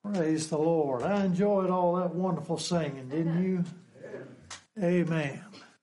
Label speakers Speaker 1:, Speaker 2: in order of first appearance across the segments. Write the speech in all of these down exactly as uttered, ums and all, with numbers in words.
Speaker 1: Praise the Lord. I enjoyed all that wonderful singing, didn't you? Amen.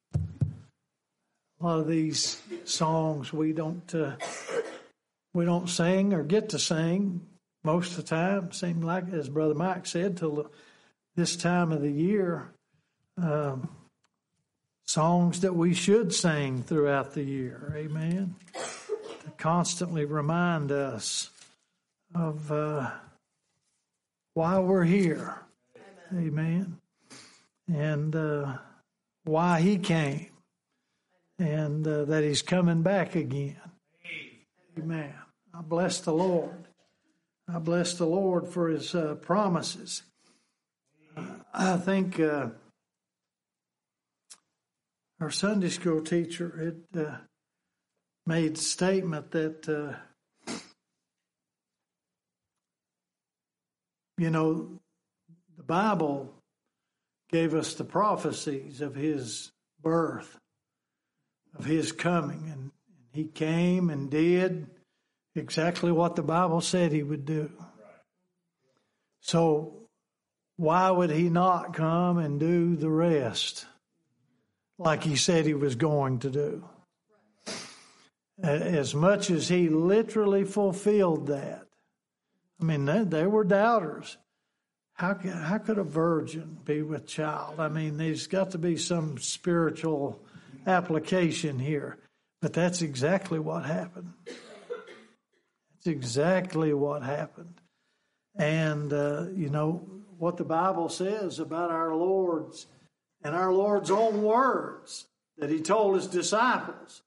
Speaker 1: A lot of these songs we don't uh, we don't sing or get to sing most of the time. Seems like, as Brother Mike said, till this time of the year, um, songs that we should sing throughout the year. Amen. To constantly remind us of uh, why we're here. Amen. And uh, why He came. And uh, that He's coming back again. Amen. I bless the Lord. I bless the Lord for His uh, promises. Uh, I think uh, our Sunday school teacher had uh, made the statement that, uh, you know, the Bible gave us the prophecies of His birth, of His coming, and He came and did exactly what the Bible said He would do. So why would He not come and do the rest like He said He was going to do? As much as He literally fulfilled that. I mean, they, they were doubters. How could, how could a virgin be with child? I mean, there's got to be some spiritual application here. But that's exactly what happened. That's exactly what happened. And, uh, you know, what the Bible says about our Lord's and our Lord's own words that He told His disciples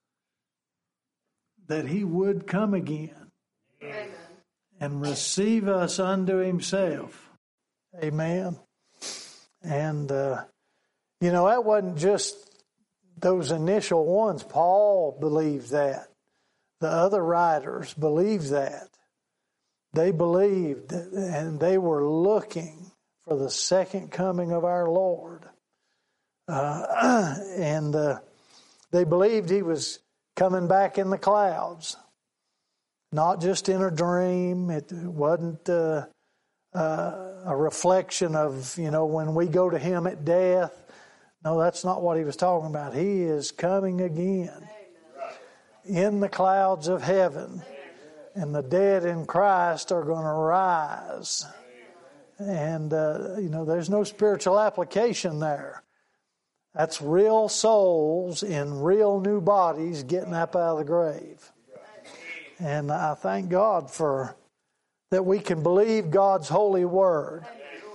Speaker 1: that He would come again. Amen. And receive us unto Himself. Amen. And, uh, you know, that wasn't just those initial ones. Paul believed that. The other writers believed that. They believed that, and they were looking for the second coming of our Lord. Uh, and uh, they believed He was coming back in the clouds. Not just in a dream. It wasn't uh, uh, a reflection of, you know, when we go to Him at death. No, that's not what He was talking about. He is coming again in the clouds of heaven. And the dead in Christ are going to rise. And, uh, you know, there's no spiritual application there. That's real souls in real new bodies getting up out of the grave. And I thank God for that we can believe God's holy word.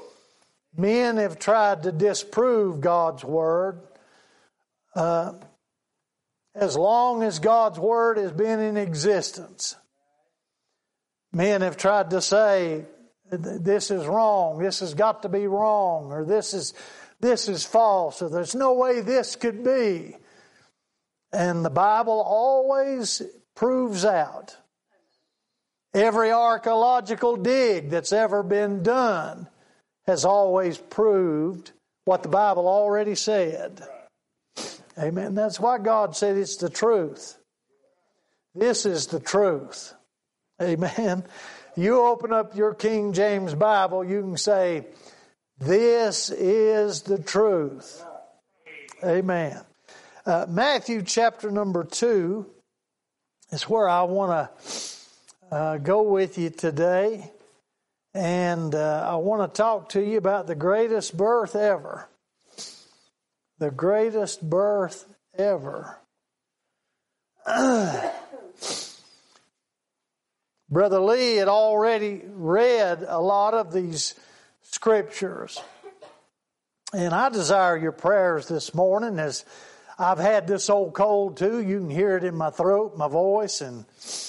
Speaker 1: Men have tried to disprove God's word. Uh, as long as God's word has been in existence, men have tried to say, this is wrong, this has got to be wrong, or this is this is false, or there's no way this could be. And the Bible always proves out. Every archaeological dig that's ever been done has always proved what the Bible already said. Amen. That's why God said it's the truth. This is the truth. Amen. You open up your King James Bible, you can say, this is the truth. Amen. Uh, Matthew chapter number two is where I want to uh, go with you today. And uh, I want to talk to you about the greatest birth ever. The greatest birth ever. Brother Lee had already read a lot of these scriptures. And I desire your prayers this morning, as I've had this old cold too. You can hear it in my throat, my voice. and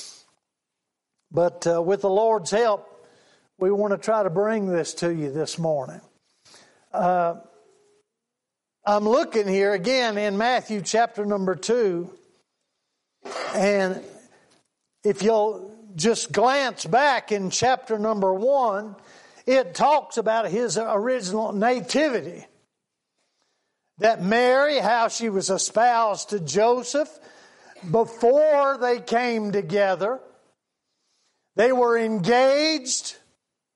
Speaker 1: But uh, with the Lord's help, we want to try to bring this to you this morning. Uh, I'm looking here again in Matthew chapter number two. And if you'll just glance back in chapter number one, it talks about His original nativity. That Mary, how she was espoused to Joseph before they came together. They were engaged.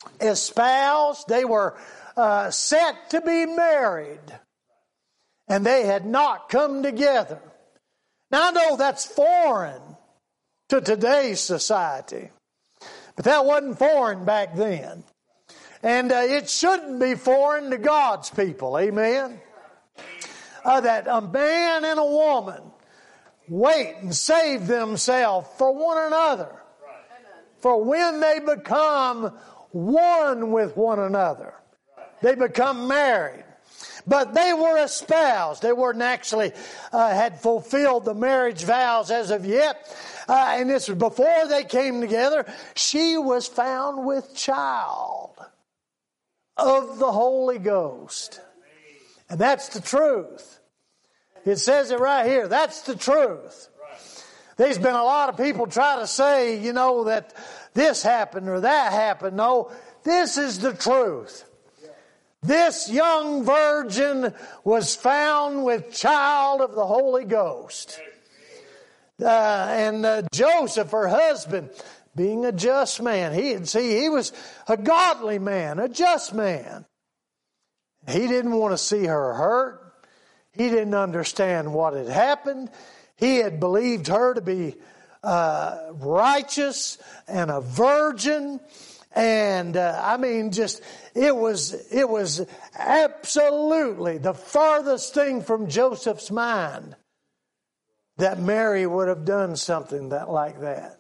Speaker 1: espoused. They were uh, set to be married. And they had not come together. Now I know that's foreign to today's society. But that wasn't foreign back then. And uh, it shouldn't be foreign to God's people. Amen? Uh, that a man and a woman wait and save themselves for one another. For when they become one with one another, they become married. But they were espoused. They weren't actually uh, had fulfilled the marriage vows as of yet. Uh, and this was before they came together. She was found with child of the Holy Ghost. And that's the truth. It says it right here. That's the truth. There's been a lot of people try to say, you know, that this happened or that happened. No, this is the truth. This young virgin was found with child of the Holy Ghost. Uh, and uh, Joseph, her husband, being a just man, he see he was a godly man, a just man. He didn't want to see her hurt. He didn't understand what had happened. He had believed her to be uh, righteous and a virgin. And uh, I mean, just it was it was absolutely the farthest thing from Joseph's mind that Mary would have done something that like that.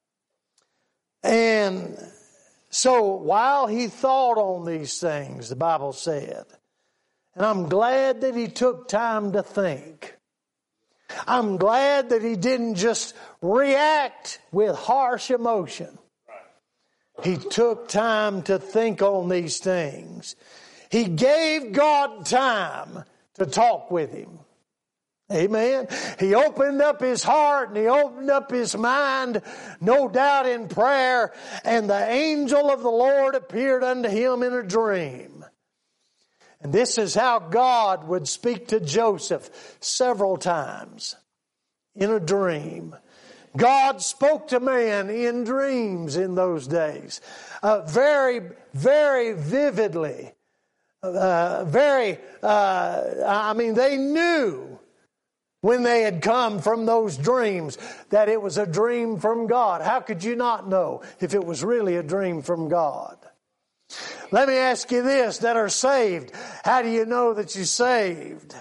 Speaker 1: And so while he thought on these things, the Bible said, and I'm glad that he took time to think. I'm glad that he didn't just react with harsh emotion. He took time to think on these things. He gave God time to talk with him. Amen. He opened up his heart and he opened up his mind, no doubt in prayer, and the angel of the Lord appeared unto him in a dream. And this is how God would speak to Joseph several times in a dream. God spoke to man in dreams in those days, uh, very, very vividly. Uh, very, uh, I mean, they knew when they had come from those dreams that it was a dream from God. How could you not know if it was really a dream from God? Let me ask you this, that are saved. How do you know that you're saved?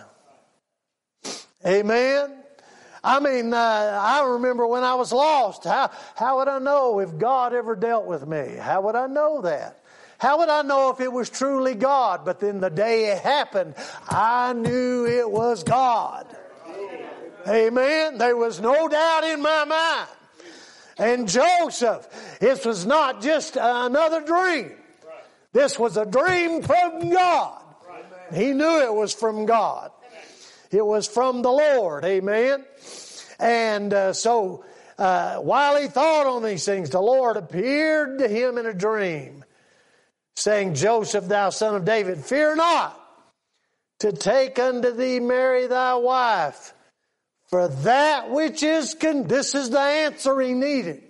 Speaker 1: Amen? I mean, uh, I remember when I was lost. How, how would I know if God ever dealt with me? How would I know that? How would I know if it was truly God? But then the day it happened, I knew it was God. Amen? There was no doubt in my mind. And Joseph, this was not just another dream. This was a dream from God. He knew it was from God. It was from the Lord. Amen? And uh, so uh, while he thought on these things, the Lord appeared to him in a dream, saying, Joseph, thou son of David, fear not to take unto thee Mary thy wife, for that which is, con-. This is the answer he needed.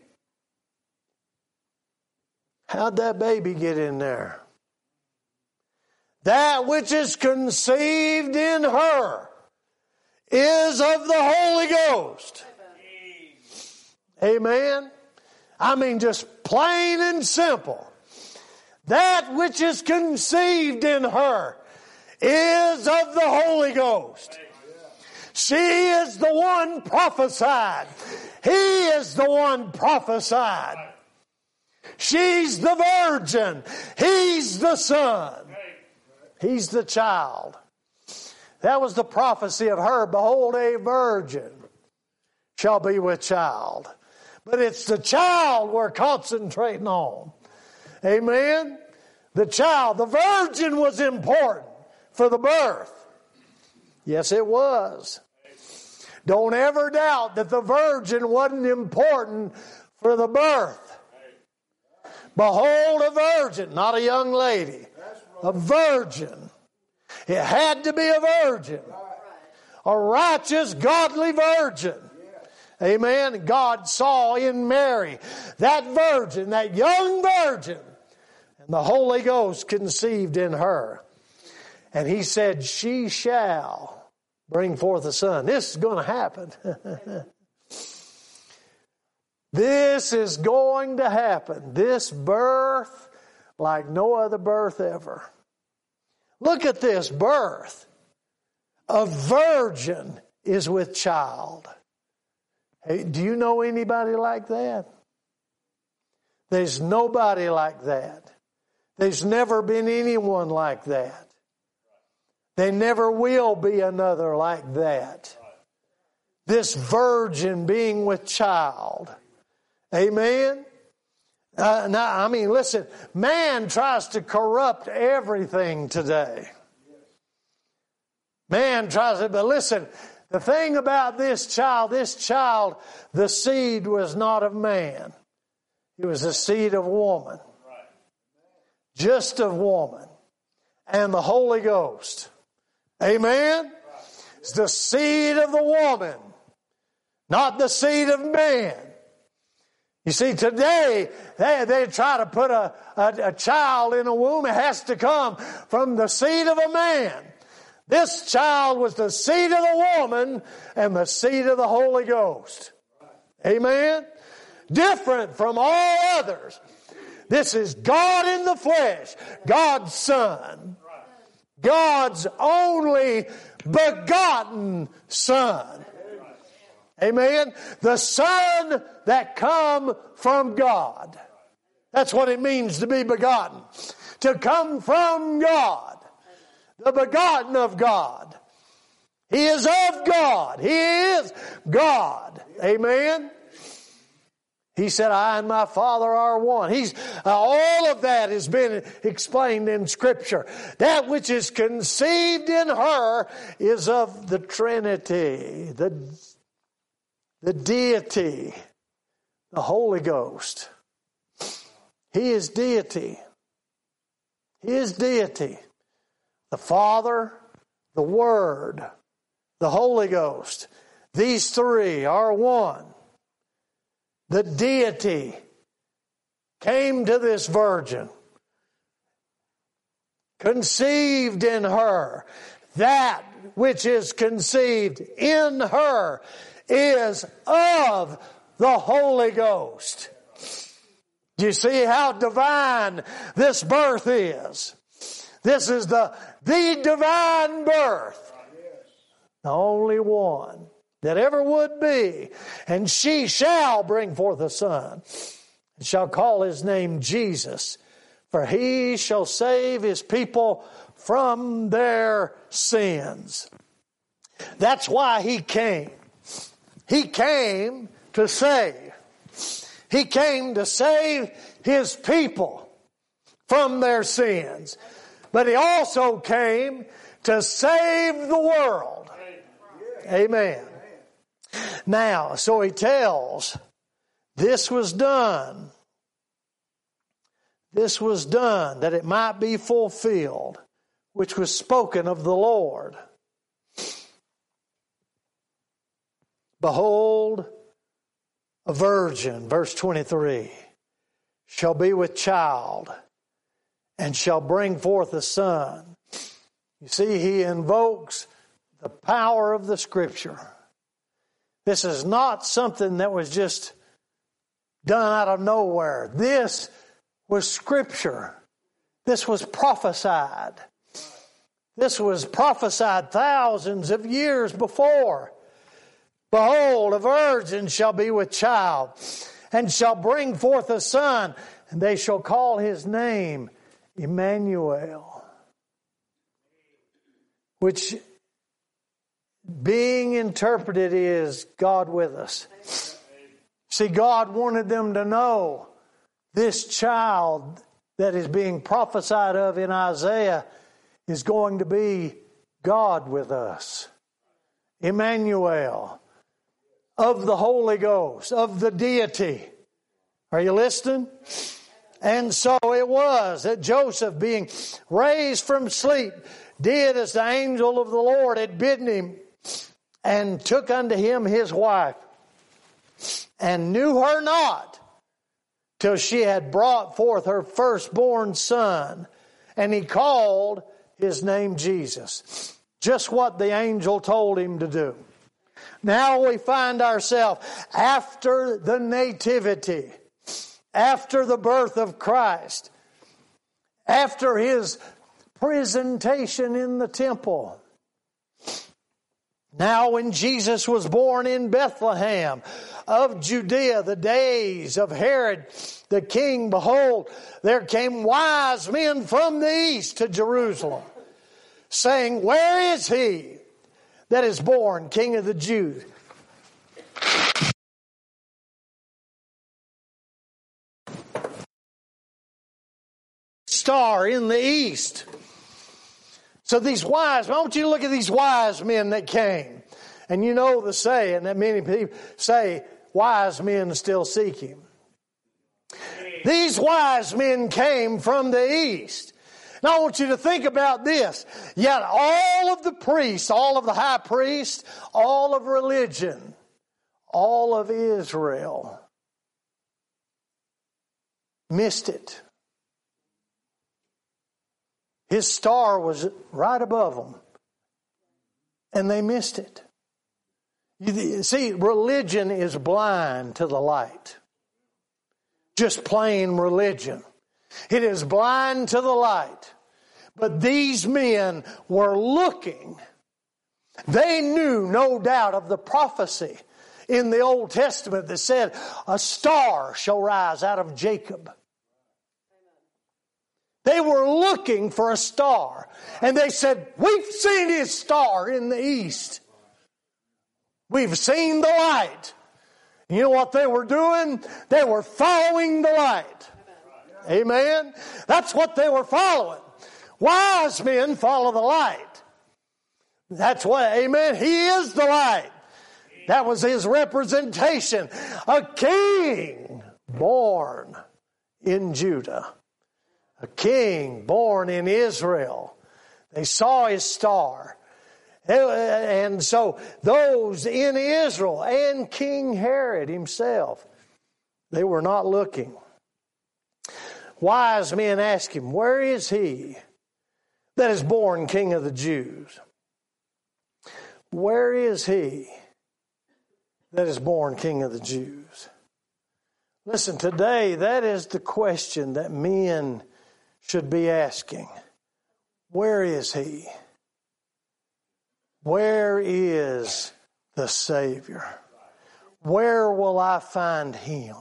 Speaker 1: How'd that baby get in there? That which is conceived in her is of the Holy Ghost. Amen. I mean, just plain and simple. That which is conceived in her is of the Holy Ghost. She is the one prophesied. He is the one prophesied. She's the virgin. He's the son. He's the child. That was the prophecy of her. Behold, a virgin shall be with child. But it's the child we're concentrating on. Amen? The child, the virgin was important for the birth. Yes, it was. Don't ever doubt that the virgin wasn't important for the birth. Behold, a virgin, not a young lady. A virgin. It had to be a virgin. A righteous, godly virgin. Amen. God saw in Mary that virgin, that young virgin.
Speaker 2: And the Holy Ghost conceived in her. And he said, she shall bring forth a son. This is going to happen. This is going to happen. This birth like no other birth ever. Look at this birth. A virgin is with child. Hey, do you know anybody like that? There's nobody like that. There's never been anyone like that. There never will be another like that. This virgin being with child. Amen? Uh, now, I mean, listen, man tries to corrupt everything today. Man tries to, but listen, the thing about this child, this child, the seed was not of man. It was the seed of woman. Just of woman. And the Holy Ghost. Amen? It's the seed of the woman, not the seed of man. You see, today, they, they try to put a, a, a child in a womb. It has to come from the seed of a man. This child was the seed of the woman and the seed of the Holy Ghost. Amen? Different from all others. This is God in the flesh, God's Son. God's only begotten Son. Amen? The Son that come from God. That's what it means to be begotten. To come from God. The begotten of God. He is of God. He is God. Amen? He said, I and my Father are one. He's, uh, all of that has been explained in Scripture. That which is conceived in her is of the Trinity, the, the deity, the Holy Ghost. He is deity. He is deity. The Father, the Word, the Holy Ghost. These three are one. The deity came to this virgin, conceived in her. That which is conceived in her is of the Holy Ghost. Do you see how divine this birth is? This is the, the divine birth. The only one that ever would be. And she shall bring forth a son, and shall call his name Jesus, for he shall save his people from their sins. That's why he came. He came to save. He came to save his people from their sins. But he also came to save the world. Amen. Now, so he tells, this was done. This was done that it might be fulfilled, which was spoken of the Lord. Behold, a virgin, verse twenty-three, shall be with child and shall bring forth a son. You see, he invokes the power of the Scripture. This is not something that was just done out of nowhere. This was Scripture. This was prophesied. This was prophesied thousands of years before. Behold, a virgin shall be with child, and shall bring forth a son, and they shall call his name Emmanuel, which being interpreted is God with us. See, God wanted them to know this child that is being prophesied of in Isaiah is going to be God with us. Emmanuel, of the Holy Ghost, of the deity. Are you listening? And so it was that Joseph, being raised from sleep, did as the angel of the Lord had bidden him, and took unto him his wife, and knew her not till she had brought forth her firstborn son, and he called his name Jesus. Just what the angel told him to do. Now we find ourselves after the nativity, after the birth of Christ, after his presentation in the temple. Now when Jesus was born in Bethlehem of Judea, the days of Herod the king, behold, there came wise men from the east to Jerusalem, saying, where is he that is born King of the Jews? Star in the east. So these wise men, I want you to look at these wise men that came. And you know the saying that many people say, wise men still seek him. These wise men came from the east. Now I want you to think about this. Yet all of the priests, all of the high priests, all of religion, all of Israel missed it. His star was right above them, and they missed it. You see, religion is blind to the light. Just plain religion. It is blind to the light. But these men were looking. They knew, no doubt, of the prophecy in the Old Testament that said, a star shall rise out of Jacob. They were looking for a star. And they said, we've seen his star in the east. We've seen the light. You know what they were doing? They were following the light. Amen? That's what they were following. Wise men follow the light. That's what, amen? He is the light. That was his representation. A king born in Judah. A king born in Israel. They saw his star. And so those in Israel and King Herod himself, they were not looking. Wise men asked him, where is he that is born King of the Jews? Where is he that is born King of the Jews? Listen, today that is the question that men should be asking. Where is he? Where is the Savior? Where will I find him?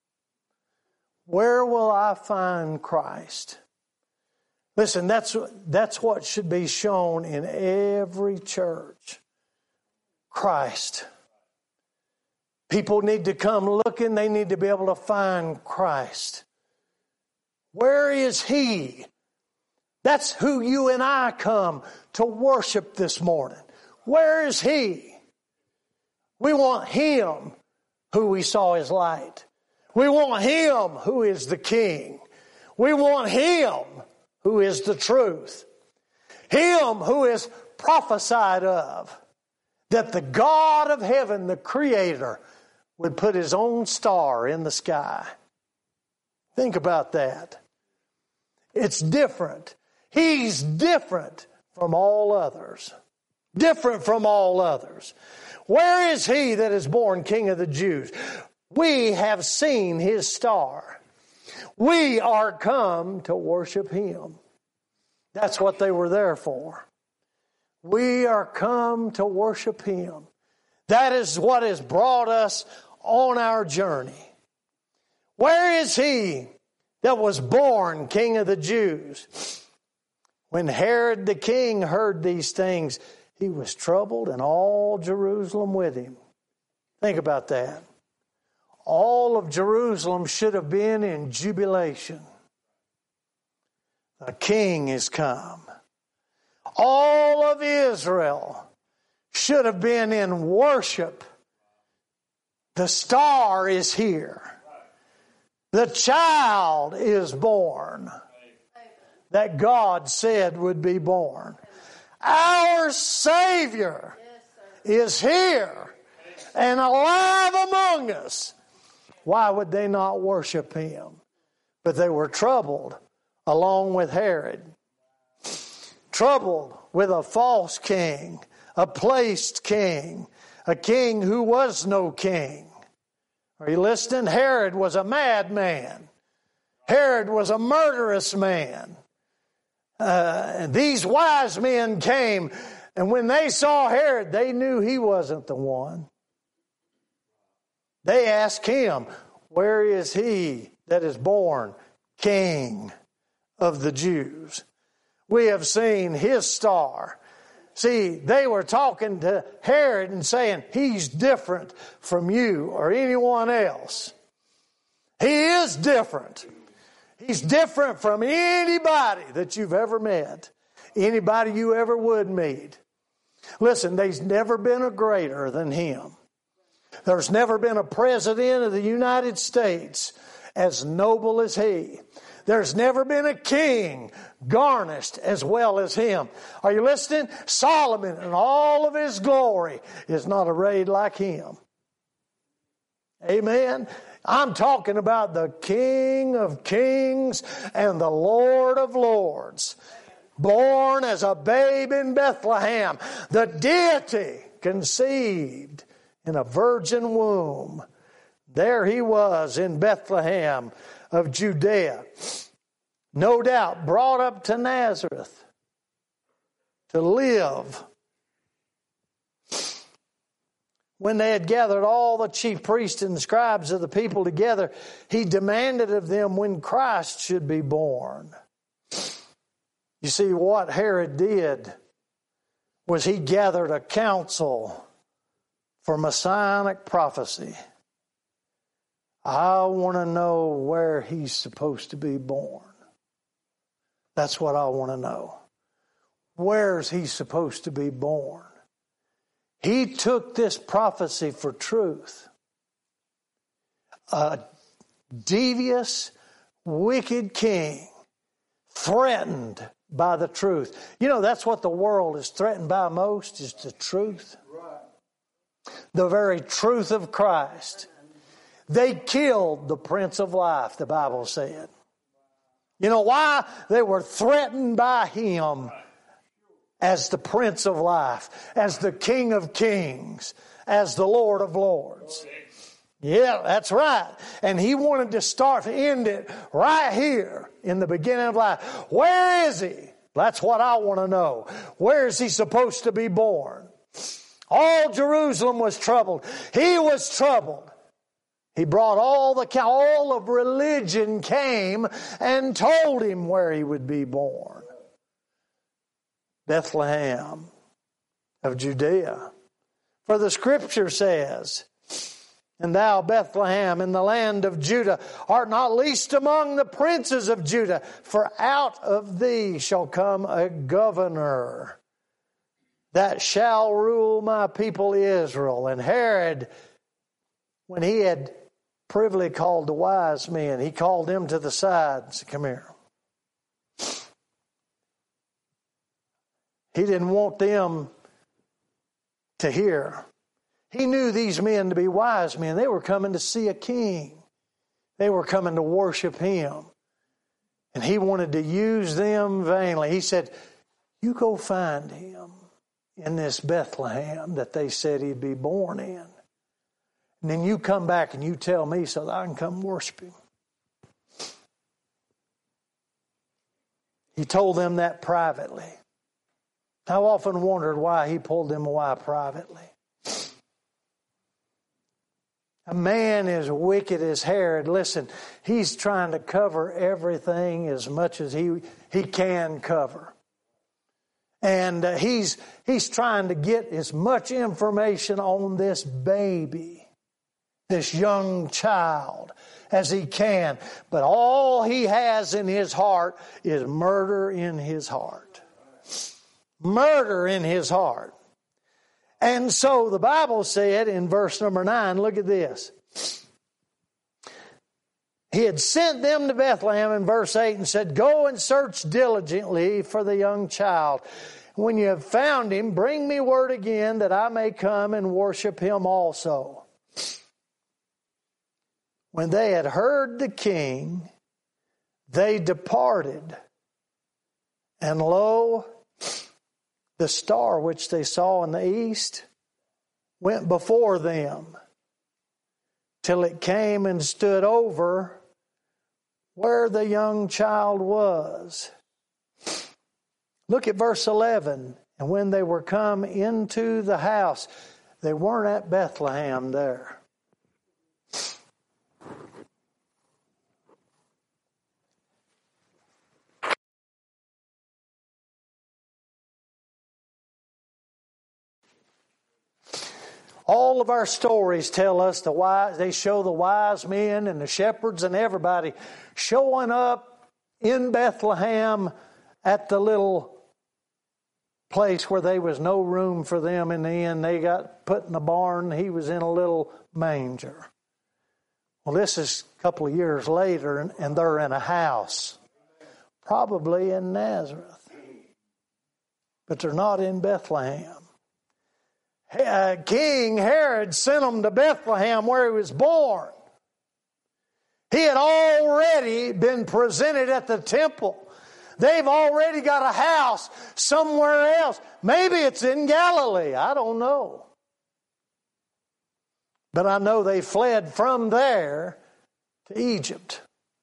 Speaker 2: Where will I find Christ? Listen, that's, that's what should be shown in every church. Christ. People need to come looking. They need to be able to find Christ. Where is he? That's who you and I come to worship this morning. Where is he? We want him who we saw his light. We want him who is the king. We want him who is the truth. Him who is prophesied of. That the God of heaven, the Creator, would put his own star in the sky. Think about that. It's different. He's different from all others. Different from all others. Where is he that is born King of the Jews? We have seen his star. We are come to worship him. That's what they were there for. We are come to worship him. That is what has brought us on our journey. Where is he that was born King of the Jews? When Herod the king heard these things, he was troubled, and all Jerusalem with him. Think about that. All of Jerusalem should have been in jubilation. The king is come. All of Israel should have been in worship. The star is here. The child is born that God said would be born. Our Savior is here and alive among us. Why would they not worship him? But they were troubled along with Herod. Troubled with a false king, a placed king, a king who was no king. Are you listening? Herod was a madman. Herod was a murderous man. Uh, and these wise men came, and when they saw Herod, they knew he wasn't the one. They asked him, where is he that is born King of the Jews? We have seen his star. See, they were talking to Herod and saying, he's different from you or anyone else. He is different. He's different from anybody that you've ever met, anybody you ever would meet. Listen, there's never been a greater than him. There's never been a president of the United States as noble as he. There's never been a king garnished as well as him. Are you listening? Solomon in all of his glory is not arrayed like him. Amen. I'm talking about the King of Kings and the Lord of Lords. Born as a babe in Bethlehem. The deity conceived in a virgin womb. There he was in Bethlehem of Judea. No doubt brought up to Nazareth to live. When they had gathered all the chief priests and scribes of the people together, he demanded of them when Christ should be born. You see, what Herod did was he gathered a council for messianic prophecy. I want to know where he's supposed to be born. That's what I want to know. Where's he supposed to be born? He took this prophecy for truth. A devious, wicked king threatened by the truth. You know, that's what the world is threatened by most, is the truth. The very truth of Christ. They killed the Prince of Life, the Bible said. You know why? They were threatened by him as the Prince of Life, as the King of Kings, as the Lord of Lords. Yeah, that's right. And he wanted to start to end it right here in the beginning of life. Where is he? That's what I want to know. Where is he supposed to be born? All Jerusalem was troubled. He was troubled. He brought all the, all of religion came and told him where he would be born. Bethlehem of Judea. For the scripture says, and thou, Bethlehem, in the land of Judah, art not least among the princes of Judah, for out of thee shall come a governor that shall rule my people Israel. And Herod, when he had privily called the wise men, he called them to the side and said, come here. He didn't want them to hear. He knew these men to be wise men. They were coming to see a king. They were coming to worship him. And he wanted to use them vainly. He said, you go find him in this Bethlehem that they said he'd be born in. And then you come back and you tell me so that I can come worship him. He told them that privately. I've often wondered why he pulled them away privately. A man as wicked as Herod, listen, he's trying to cover everything as much as he, he can cover. And uh, he's, he's trying to get as much information on this baby, this young child, as he can. But all he has in his heart is murder in his heart. Murder in his heart. And so the Bible said in verse number nine, look at this. He had sent them to Bethlehem in verse eight and said, go and search diligently for the young child. When you have found him, bring me word again that I may come and worship him also. When they had heard the king, they departed. And lo, the star which they saw in the east went before them, till it came and stood over where the young child was. Look at verse eleven. And when they were come into the house, they weren't at Bethlehem there. All of our stories tell us the wise, they show the wise men and the shepherds and everybody showing up in Bethlehem at the little place where there was no room for them in the inn. They got put in a barn. He was in a little manger. Well, this is a couple of years later, and, and they're in a house, probably in Nazareth. But they're not in Bethlehem. Uh, King Herod sent them to Bethlehem where he was born. He had already been presented at the temple. They've already got a house somewhere else. Maybe it's in Galilee. I don't know. But I know they fled from there to Egypt.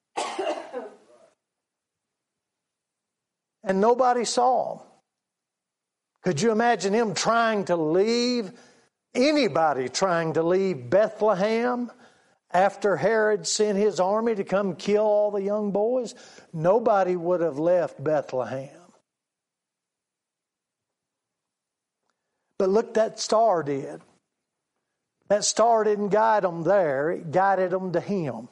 Speaker 2: And nobody saw them. Could you imagine him trying to leave, anybody trying to leave Bethlehem after Herod sent his army to come kill all the young boys? Nobody would have left Bethlehem. But look, that star did. That star didn't guide them there. It guided them to him.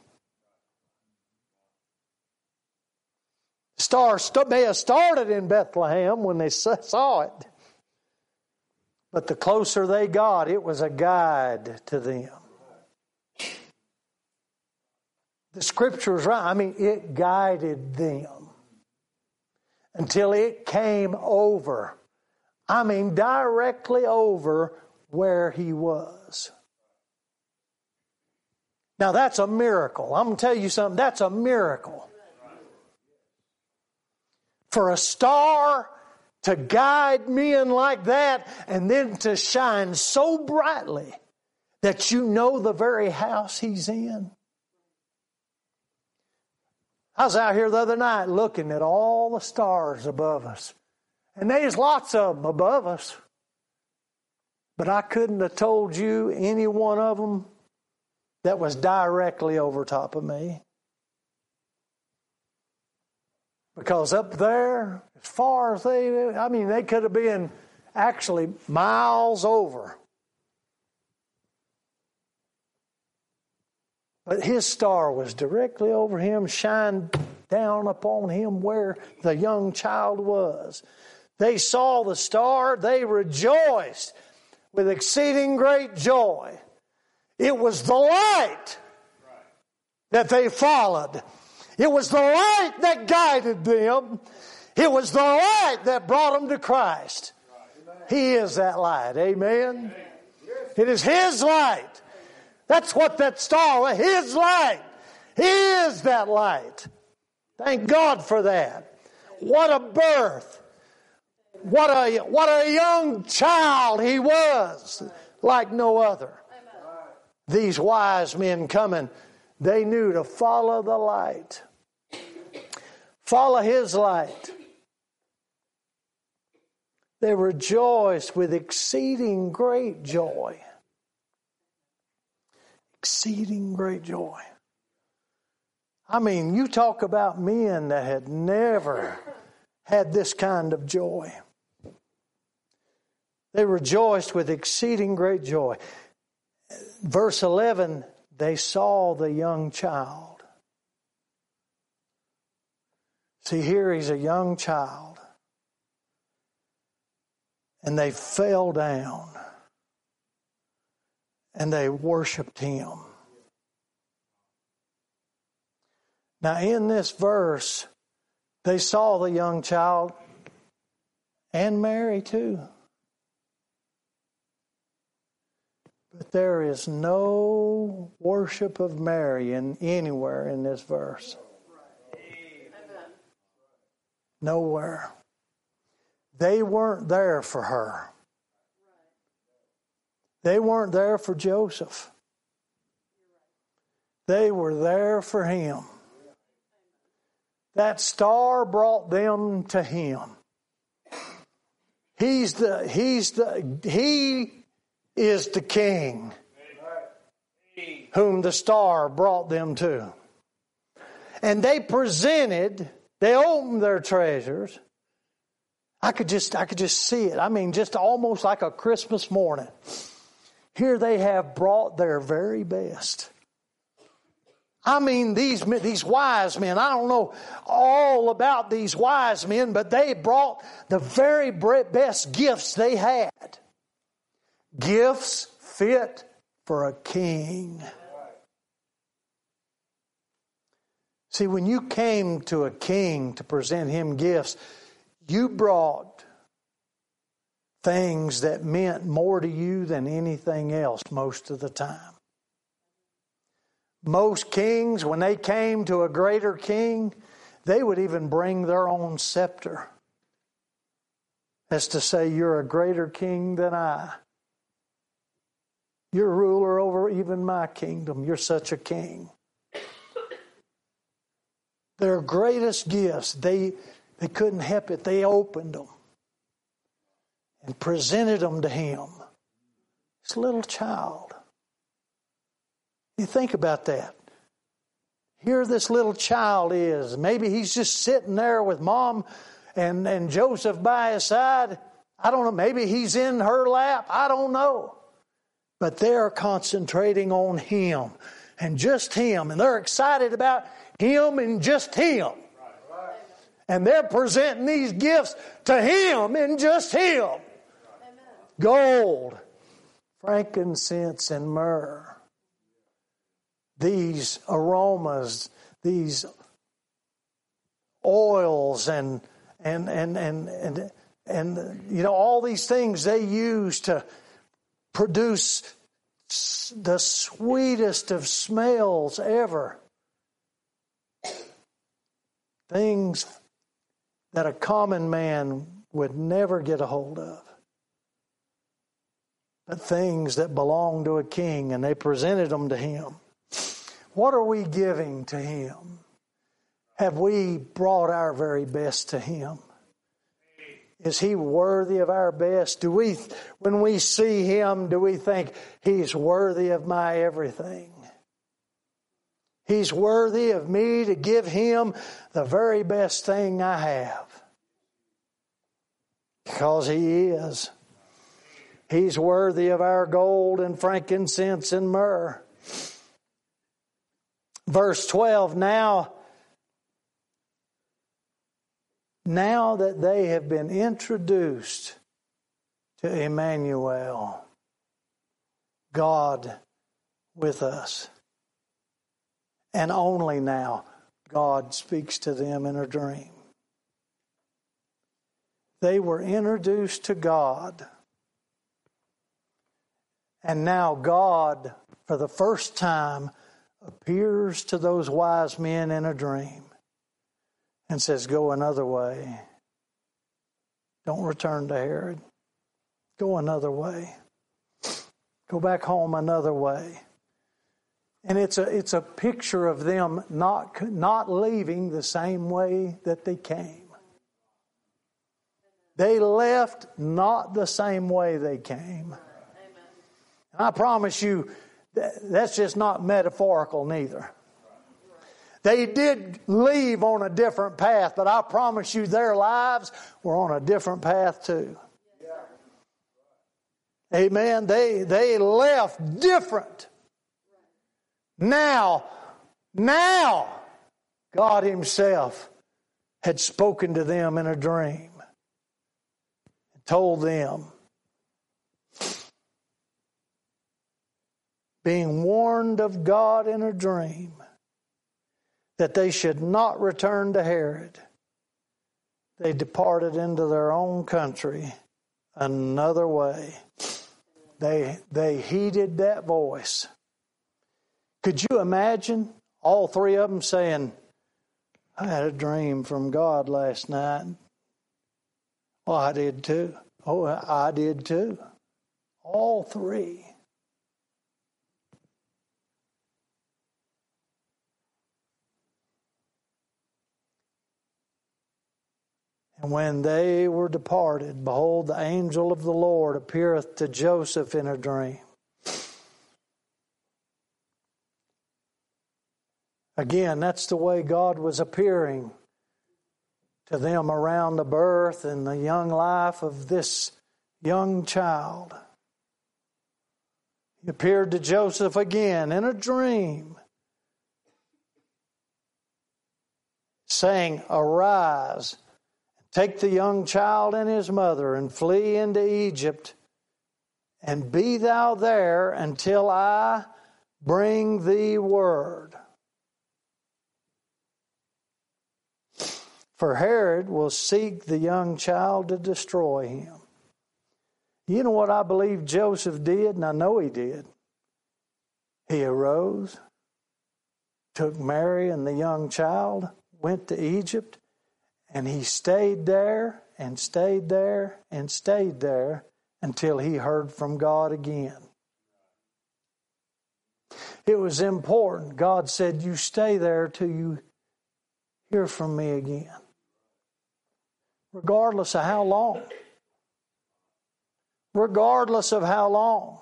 Speaker 2: The star may have started in Bethlehem when they saw it. But the closer they got, it was a guide to them. The scripture is right. I mean, it guided them until it came over. I mean, directly over where he was. Now, that's a miracle. I'm going to tell you something. That's a miracle. For a star to guide men like that and then to shine so brightly that you know the very house he's in. I was out here the other night looking at all the stars above us. And there's lots of them above us. But I couldn't have told you any one of them that was directly over top of me. Because up there, as far as they, I mean, they could have been actually miles over. But his star was directly over him, shined down upon him where the young child was. They saw the star, they rejoiced with exceeding great joy. It was the light that they followed. It was the light that guided them. It was the light that brought them to Christ. He is that light. Amen. It is His light. That's what that star was. His light. He is that light. Thank God for that. What a birth. What a, what a young child he was, like no other. These wise men coming, they knew to follow the light. Follow His light. They rejoiced with exceeding great joy. Exceeding great joy. I mean, you talk about men that had never had this kind of joy. They rejoiced with exceeding great joy. Verse eleven, they saw the young child. See, here he's a young child. And they fell down. And they worshiped him. Now, in this verse, they saw the young child and Mary too. But there is no worship of Mary in anywhere in this verse. Nowhere. They weren't there for her. They weren't there for Joseph. They were there for him. That star brought them to him. He's the, he's the, he is the king whom the star brought them to. And they presented, they opened their treasures. I could just, I could just see it. I mean, just almost like a Christmas morning. Here they have brought their very best. I mean, these, these wise men, I don't know all about these wise men, but they brought the very best gifts they had. Gifts fit for a king. See, when you came to a king to present him gifts, you brought things that meant more to you than anything else most of the time. Most kings, when they came to a greater king, they would even bring their own scepter, as to say, you're a greater king than I. You're ruler over even my kingdom. You're such a king. Their greatest gifts, they, they couldn't help it. They opened them and presented them to him. This little child. You think about that. Here this little child is. Maybe he's just sitting there with mom and, and Joseph by his side. I don't know. Maybe he's in her lap. I don't know. But they're concentrating on him and just him. And they're excited about him and just him. And they're presenting these gifts to him and just him. Gold, frankincense, and myrrh. These aromas, these oils and and and and and, and you know, all these things they use to produce the sweetest of smells ever. Things that a common man would never get a hold of. But things that belong to a king, and they presented them to him. What are we giving to him? Have we brought our very best to him? Is he worthy of our best? Do we, when we see him, do we think he's worthy of my everything? He's worthy of me to give him the very best thing I have. Because he is. He's worthy of our gold and frankincense and myrrh. Verse twelve, now, now that they have been introduced to Emmanuel, God with us, and only now God speaks to them in a dream. They were introduced to God, and now God, for the first time, appears to those wise men in a dream and says, go another way. Don't return to Herod. Go another way. Go back home another way. And it's a it's a picture of them not not leaving the same way that they came. They left not the same way they came. And I promise you, that's just not metaphorical neither. They did leave on a different path, but I promise you their lives were on a different path too. Amen. They, they left different. Now, now, God himself had spoken to them in a dream and told them, being warned of God in a dream, that they should not return to Herod, they departed into their own country another way. They, they heeded that voice. Could you imagine all three of them saying, I had a dream from God last night. Oh, I did too. Oh, I did too. All three. And when they were departed, behold, the angel of the Lord appeareth to Joseph in a dream. Again, that's the way God was appearing to them around the birth and the young life of this young child. He appeared to Joseph again in a dream, saying, Arise, take the young child and his mother, and flee into Egypt, and be thou there until I bring thee word. For Herod will seek the young child to destroy him. You know what I believe Joseph did, and I know he did? He arose, took Mary and the young child, went to Egypt, and he stayed there and stayed there and stayed there until he heard from God again. It was important. God said, you stay there till you hear from me again. Regardless of how long. Regardless of how long.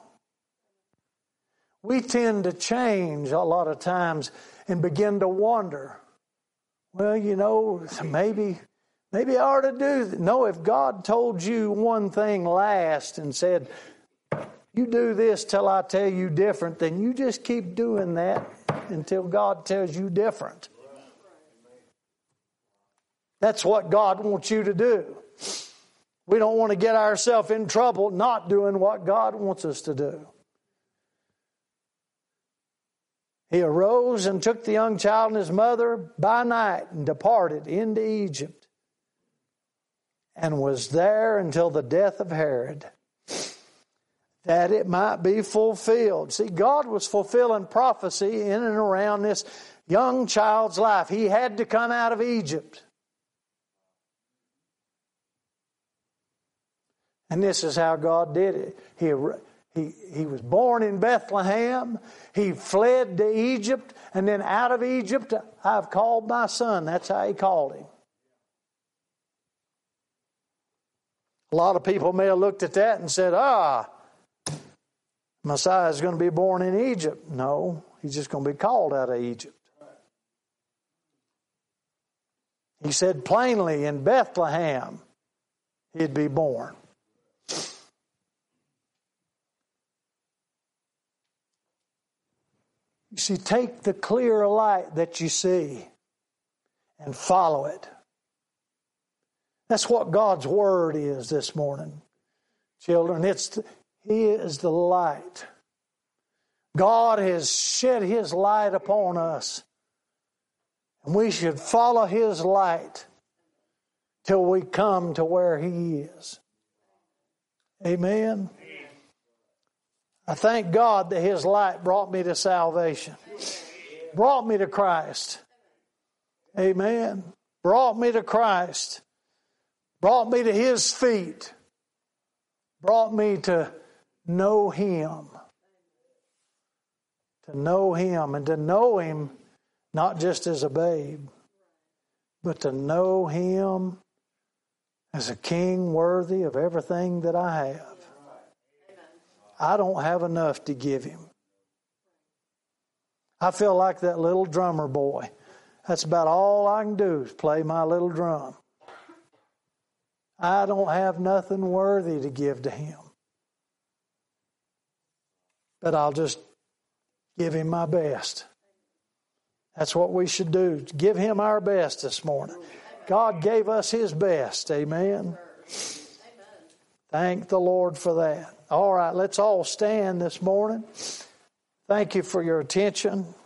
Speaker 2: We tend to change a lot of times and begin to wonder, well, you know, maybe maybe I ought to do that. No, if God told you one thing last and said, you do this till I tell you different, then you just keep doing that until God tells you different. That's what God wants you to do. We don't want to get ourselves in trouble not doing what God wants us to do. He arose and took the young child and his mother by night and departed into Egypt, and was there until the death of Herod, that it might be fulfilled. See, God was fulfilling prophecy in and around this young child's life. He had to come out of Egypt. And this is how God did it. He, he, he was born in Bethlehem. He fled to Egypt. And then out of Egypt, I've called my son. That's how he called him. A lot of people may have looked at that and said, ah, Messiah is going to be born in Egypt. No, he's just going to be called out of Egypt. He said plainly in Bethlehem he'd be born. You see, take the clear light that you see and follow it. That's what God's Word is this morning, children. It's the, He is the light. God has shed His light upon us. And we should follow His light till we come to where He is. Amen. I thank God that His light brought me to salvation. Brought me to Christ. Amen. Brought me to Christ. Brought me to His feet. Brought me to know Him. To know Him. And to know Him not just as a babe, but to know Him as a king worthy of everything that I have. I don't have enough to give Him. I feel like that little drummer boy. That's about all I can do is play my little drum. I don't have nothing worthy to give to Him. But I'll just give Him my best. That's what we should do. Give Him our best this morning. God gave us His best. Amen. Thank the Lord for that. All right, let's all stand this morning. Thank you for your attention.